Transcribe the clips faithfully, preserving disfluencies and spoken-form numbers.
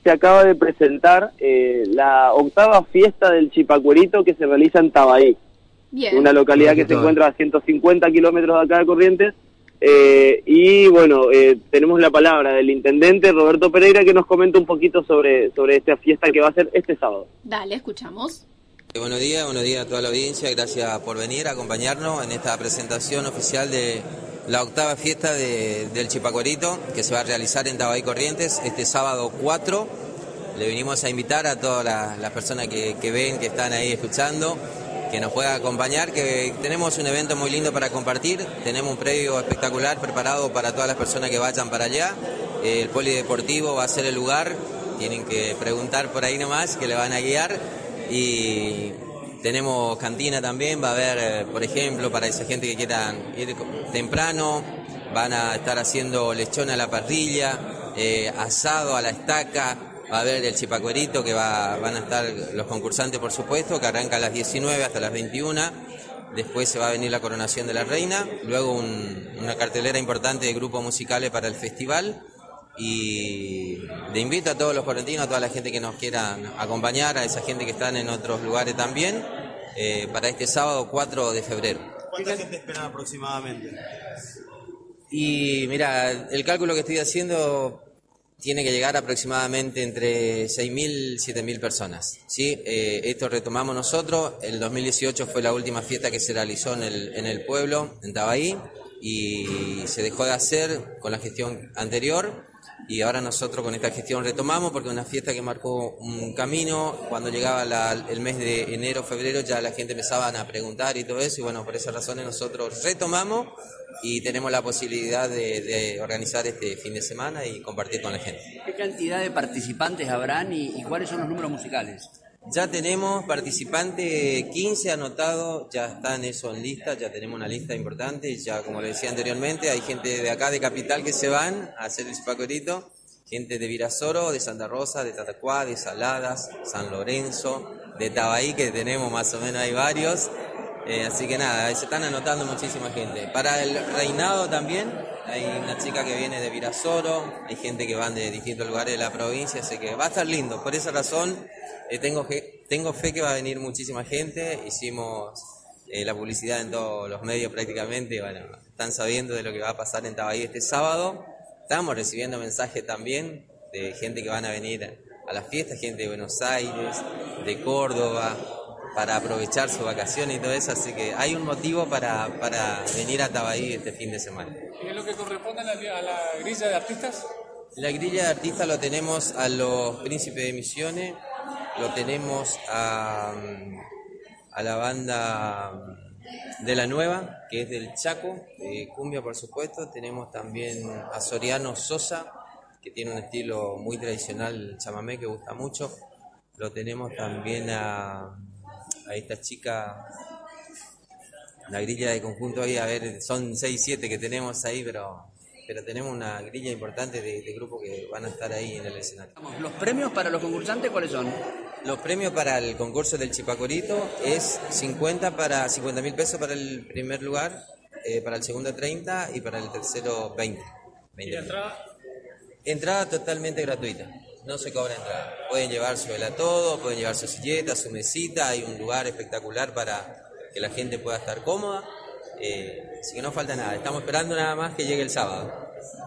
se acaba de presentar eh, la octava fiesta del Chipacuerito que se realiza en Tabaí. Bien. Una localidad que se encuentra a ciento cincuenta kilómetros de acá de Corrientes. Eh, y bueno, eh, tenemos la palabra del intendente Roberto Pereira, que nos comenta un poquito sobre, sobre esta fiesta que va a ser este sábado. Dale, escuchamos. Buenos días, buenos días a toda la audiencia, gracias por venir a acompañarnos en esta presentación oficial de la octava fiesta de, del Chipacuerito, que se va a realizar en Tabaí Corrientes este sábado cuatro. Le venimos a invitar a todas las, las personas que, que ven, que están ahí escuchando, que nos puedan acompañar, que tenemos un evento muy lindo para compartir, tenemos un predio espectacular preparado para todas las personas que vayan para allá. El polideportivo va a ser el lugar, tienen que preguntar por ahí nomás, que le van a guiar. Y tenemos cantina también, va a haber, por ejemplo, para esa gente que quieran ir temprano, van a estar haciendo lechón a la parrilla, eh, asado a la estaca, va a haber el Chipacuerito, que va, van a estar los concursantes, por supuesto, que arranca a las diecinueve hasta las veintiuna, después se va a venir la coronación de la reina, luego un, una cartelera importante de grupos musicales para el festival. Y le invito a todos los correntinos, a toda la gente que nos quiera acompañar, a esa gente que están en otros lugares también, eh, para este sábado cuatro de febrero. ¿Cuánta gente esperan aproximadamente? Y mira, el cálculo que estoy haciendo tiene que llegar aproximadamente entre seis mil y siete mil personas, ¿sí? Eh, esto retomamos nosotros, el dos mil dieciocho fue la última fiesta que se realizó en el, en el pueblo, en Tabaí, y se dejó de hacer con la gestión anterior. Y ahora nosotros con esta gestión retomamos, porque una fiesta que marcó un camino. Cuando llegaba la, el mes de enero, febrero, ya la gente empezaba a preguntar y todo eso, y bueno, por esas razones nosotros retomamos y tenemos la posibilidad de, de organizar este fin de semana y compartir con la gente. ¿Qué cantidad de participantes habrán y, y cuáles son los números musicales? Ya tenemos participantes quince anotados, ya están eso en lista, ya tenemos una lista importante, ya como le decía anteriormente, hay gente de acá de Capital que se van a hacer el Chipacuerito, gente de Virasoro, de Santa Rosa, de Tatacuá, de Saladas, San Lorenzo, de Tabaí, que tenemos más o menos, hay varios, eh, así que nada, se están anotando muchísima gente. Para el reinado también, hay una chica que viene de Virasoro, hay gente que van de distintos lugares de la provincia, así que va a estar lindo, por esa razón. Eh, tengo, fe, tengo fe que va a venir muchísima gente, hicimos eh, la publicidad en todos los medios prácticamente, bueno, están sabiendo de lo que va a pasar en Tabaí este sábado, estamos recibiendo mensajes también de gente que van a venir a las fiestas, gente de Buenos Aires, de Córdoba, para aprovechar su vacación y todo eso, así que hay un motivo para, para venir a Tabaí este fin de semana. ¿Es lo que corresponde a la, a la grilla de artistas? La grilla de artistas lo tenemos a los Príncipes de Misiones, lo tenemos a, a la banda de La Nueva, que es del Chaco, de cumbia por supuesto. Tenemos también a Soriano Sosa, que tiene un estilo muy tradicional, chamamé, que gusta mucho. Lo tenemos también a, a esta chica, la grilla de conjunto ahí, a ver, son seis, siete que tenemos ahí, pero... pero tenemos una grilla importante de, de grupos que van a estar ahí en el escenario. ¿Los premios para los concursantes cuáles son? Los premios para el concurso del Chipacuerito es cincuenta para cincuenta mil pesos para el primer lugar, eh, para el segundo treinta y para el tercero veinte. ¿Y la entrada? Entrada totalmente gratuita, no se cobra entrada. Pueden llevar su vela todo, pueden llevar su silleta, su mesita, hay un lugar espectacular para que la gente pueda estar cómoda. Eh, así que no falta nada, estamos esperando nada más que llegue el sábado.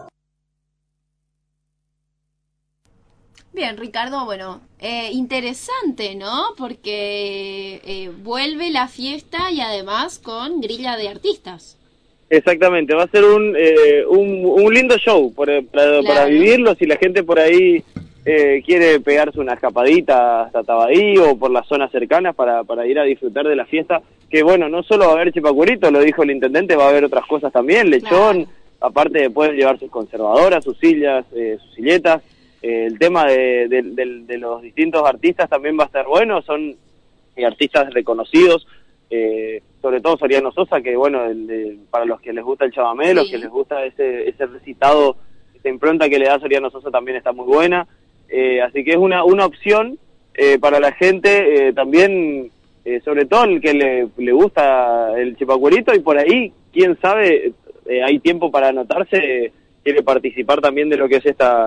Bien, Ricardo, bueno, eh, interesante, ¿no? Porque eh, vuelve la fiesta y además con grilla de artistas. Exactamente, va a ser un eh, un, un lindo show para, para, claro. para vivirlo, si la gente por ahí eh, quiere pegarse una escapadita hasta Tabaí o por las zonas cercanas para, para ir a disfrutar de la fiesta. Que bueno, no solo va a haber Chipacuerito, lo dijo el intendente, va a haber otras cosas también, lechón, claro. Aparte pueden llevar sus conservadoras, sus sillas, eh, sus silletas, eh, el tema de, de, de, de los distintos artistas también va a estar bueno, son eh, artistas reconocidos, eh, sobre todo Soriano Sosa, que bueno, el, el, para los que les gusta el chamamé, sí. Los que les gusta ese, ese recitado, esa impronta que le da Soriano Sosa también está muy buena, eh, así que es una, una opción eh, para la gente, eh, también... Eh, sobre todo el que le, le gusta el Chipacuerito y por ahí, quién sabe, eh, hay tiempo para anotarse, eh, quiere participar también de lo que es esta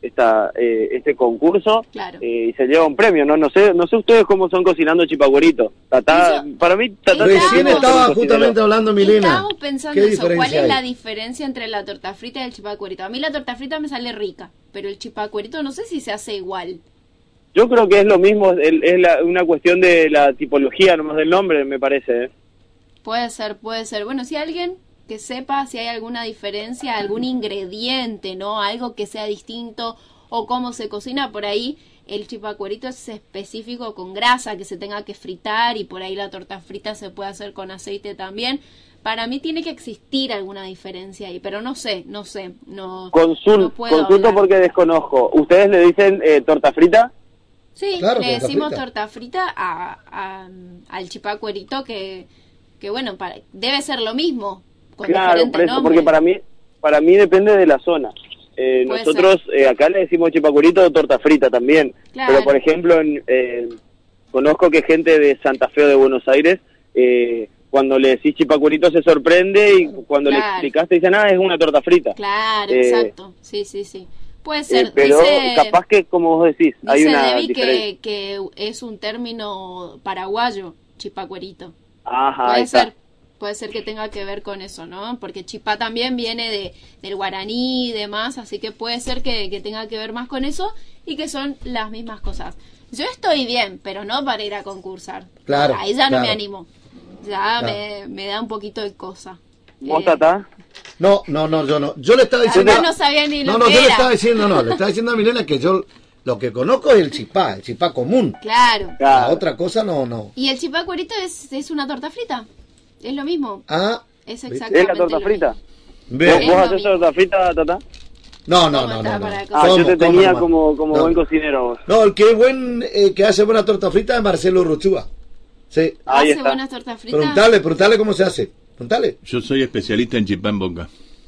esta eh, este concurso Claro. eh, y se lleva un premio, ¿no? No sé no sé ustedes cómo son cocinando chipacuerito. Tatá, Eso- para mí, Tatá Estábamos- Recién tiene que ser un estaba cocinero. justamente hablando Milena. Estábamos pensando ¿Qué eso, ¿cuál diferencia es hay? la diferencia entre la torta frita y el chipacuerito? A mí la torta frita me sale rica, pero el chipacuerito no sé si se hace igual. Yo creo que es lo mismo, el- es la- una cuestión de la tipología nomás del nombre, me parece, ¿eh? Puede ser, puede ser. Bueno, si alguien que sepa si hay alguna diferencia, algún ingrediente, ¿no? Algo que sea distinto o cómo se cocina por ahí. El chipacuerito es específico con grasa que se tenga que fritar y por ahí la torta frita se puede hacer con aceite también. Para mí tiene que existir alguna diferencia ahí, pero no sé, no sé, no, Consul, no puedo consulto hablar. porque desconozco. ¿Ustedes le dicen eh, torta frita? Sí, Claro, le torta decimos frita. torta frita a, a- al chipacuerito que, que bueno, para, debe ser lo mismo, con Claro, diferente por eso, nombre. porque para mí, para mí depende de la zona. Eh, Puede nosotros eh, acá le decimos chipacuerito o torta frita también. Claro. Pero por ejemplo, en, eh, conozco que gente de Santa Fe o de Buenos Aires, eh, cuando le decís chipacuerito se sorprende y cuando le Claro. explicaste dicen, ah, es una torta frita. Claro, Eh, exacto, sí, sí, sí. Puede ser, Eh, pero dice, capaz que, como vos decís, hay dice una Debbie diferencia. que, que es un término paraguayo, chipacuerito. Ajá, ahí Puede está. ser, puede ser que tenga que ver con eso, ¿no? Porque chipá también viene de, del guaraní y demás, así que puede ser que, que tenga que ver más con eso y que son las mismas cosas. Yo estoy bien, pero no para ir a concursar. Claro, Ahí ya no claro. me animo. Ya Claro. me, me da un poquito de cosa. ¿Vos, Eh, Tatá? No, no, no, yo no. Yo le estaba diciendo. Además no sabía ni lo No, no, que yo le era. estaba diciendo, no, le estaba diciendo a Milena que yo lo que conozco es el chipá, el chipá común. Claro. La Claro. otra cosa no, no. ¿Y el chipacuerito es, es una torta frita? Es lo mismo. Ah, Es ¿viste? exactamente ¿Es la torta lo frita? mismo. Bien. ¿Vos, Es vos lo haces mismo. torta frita, Tatá? No, no, ¿Cómo no, está no. no. para Ah, ¿Cómo? yo te ¿Cómo, tenía cómo, como, como no, buen no. cocinero vos. No, el que es buen, eh, que hace buena torta frita es Marcelo Ruchúa. Sí. Ahí ¿Hace está. buenas tortas fritas? Preguntale, preguntale cómo se hace. Preguntale. Yo soy especialista en chipá en boca.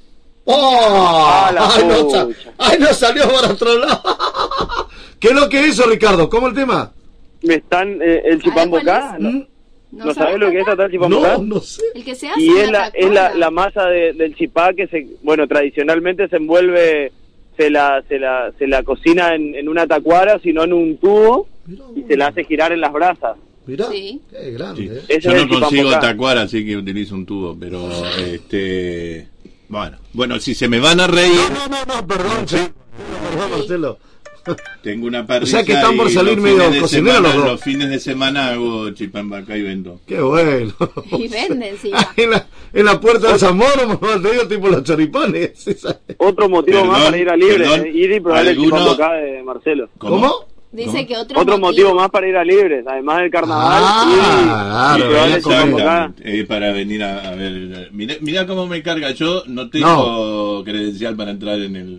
¡Oh! la ¡Ay, no, sa- pucha. ay, no salió para otro lado! ¿Qué es lo que es eso, Ricardo? ¿Cómo el tema? ¿Me están eh, el chipán cuál bocá? es? ¿No, ¿Mm? ¿no sabés lo que es Tatá el chipán No, bocá? no sé. El que se hace Y en es la, es la, tacuara. la masa de- del chipá que se, bueno, tradicionalmente se envuelve, se la, se la, se la cocina en, en una tacuara, sino en un tubo, Mirá, y se la hace girar en las brasas. Mirá, Sí. qué grande. Sí. ¿eh? Ese Yo es no el chipán consigo bocá. tacuar, así que utilizo un tubo, pero este bueno, bueno, si se me van a reír, No, no, no, perdón, sí. Perdón, Marcelo. tengo una parrilla. O sea que están por y salir los medio fines de cocineros semana- los dos. Los fines de semana hago chipán vaca y vendo. Qué bueno. Y vende encima. en, la, en la puerta del Zamora, me te digo tipo los choripanes. ¿sí sabes? Otro motivo Perdón, más para ir a libre, perdón. eh, ir y probar el ¿Alguno- chipán bocá de Marcelo. ¿Cómo? Dice ¿Cómo? que otro, Otro motivo más para ir a libres, además del carnaval, Ah, ir y- claro, y probar venía el con chipán comer. bocá. Exactamente, eh, para venir a, a ver. Mirá, mirá cómo me carga. Yo no tengo credencial para entrar en el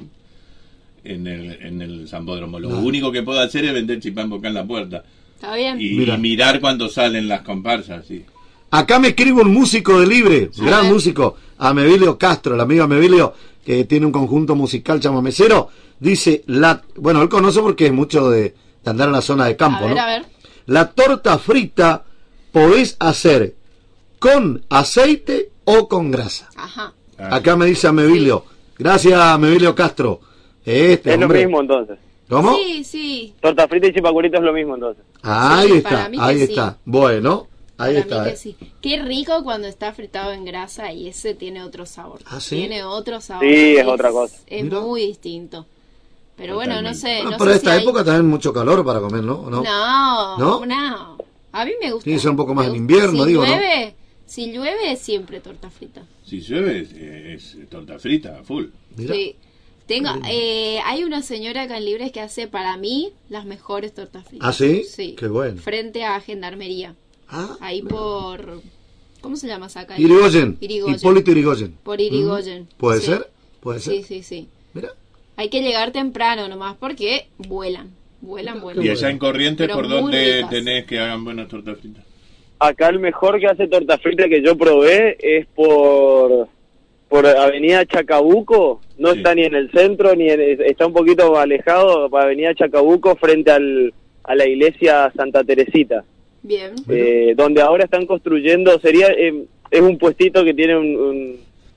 en el en el Zambódromo. Lo No. único que puedo hacer es vender chipán boca en la puerta Está bien. y, Mira. y mirar cuando salen las comparsas. Sí. Acá me escribe un músico de Libre, A gran ver. músico, Amebilio Castro, el amigo Amebilio, que tiene un conjunto musical chamamecero. Dice, la, bueno, él conoce porque es mucho de, de andar en la zona de campo, a ver, ¿no? a ver. La torta frita podés hacer con aceite o con grasa. Ajá. Ah, Acá me dice Amebilio. Gracias, Amebilio Castro. Este, Es lo hombre. mismo entonces. ¿Cómo? Sí, sí. Torta frita y chipacuerito es lo mismo entonces. Ahí Sí, está, para mí que ahí sí. está. Bueno, ahí Para está. mí eh. que sí. Qué rico cuando está fritado en grasa y ese tiene otro sabor. ¿Ah, sí? Tiene otro sabor. Sí, es otra cosa. Es Mira. muy distinto. Pero bueno, no Totalmente. sé. Bueno, no para sé esta si hay- época también mucho calor para comer, ¿no? ¿No? No, ¿No? no. A mí me gusta. Tiene que ser un poco más Me en gusta. invierno, si digo, ¿no? llueve, Si llueve, es siempre torta frita. Si llueve es, es torta frita, full. Mira. Sí. Tengo, eh, hay una señora acá en Libres que hace para mí las mejores tortas fritas. ¿Ah, sí? Sí. Qué bueno. Frente a Gendarmería. Ah, Ahí por... ¿Cómo se llama esa calle? Irigoyen. Irigoyen. Hipólito Irigoyen. Por Irigoyen. Mm. ¿Puede Sí. ser? ¿Puede ser? Sí, sí, sí. Mira. Hay que llegar temprano nomás porque vuelan. Vuelan, vuelan. Y allá en Corrientes, Pero ¿por muy dónde ricas. tenés que hagan buenas tortas fritas? Acá el mejor que hace torta frita que yo probé es por por Avenida Chacabuco, no Sí. está ni en el centro, ni en, está un poquito alejado, por Avenida Chacabuco frente al, a la iglesia Santa Teresita, Bien. eh, donde ahora están construyendo, sería eh, es un puestito que tiene un, un,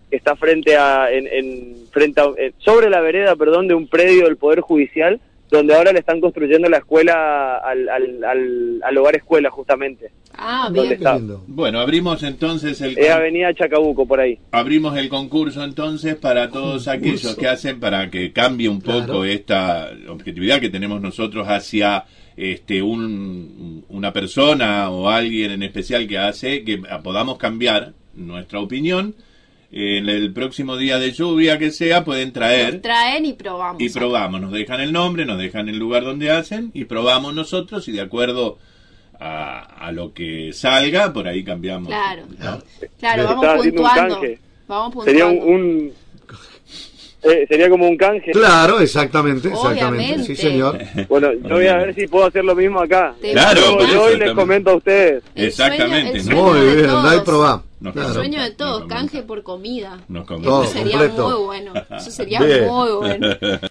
está frente a, en, en, frente a, eh, sobre la vereda, perdón, de un predio del Poder Judicial, donde ahora le están construyendo la escuela al, al, al, al hogar escuela, justamente. Ah, bien. Está. Bueno, abrimos entonces el... Es Avenida Chacabuco, por ahí. Abrimos el concurso entonces para todos concurso. aquellos que hacen para que cambie un poco claro. esta objetividad que tenemos nosotros hacia este un, una persona o alguien en especial que hace que podamos cambiar nuestra opinión. En el próximo día de lluvia que sea pueden traer nos traen y probamos y probamos, nos dejan el nombre, nos dejan el lugar donde hacen y probamos nosotros y de acuerdo a, a lo que salga por ahí cambiamos. Claro, ¿no? claro, vamos puntuando, vamos puntuando. Sería un, un eh, sería como un canje. Claro, exactamente, exactamente. Obviamente. Sí, señor. Bueno, yo voy a ver si puedo hacer lo mismo acá. Claro, yo hoy les comento a ustedes. Exactamente. Muy bien, andá y probá. El sueño de todos, canje por comida. Nos Eso sería completo. muy bueno. Eso sería Bien. muy bueno.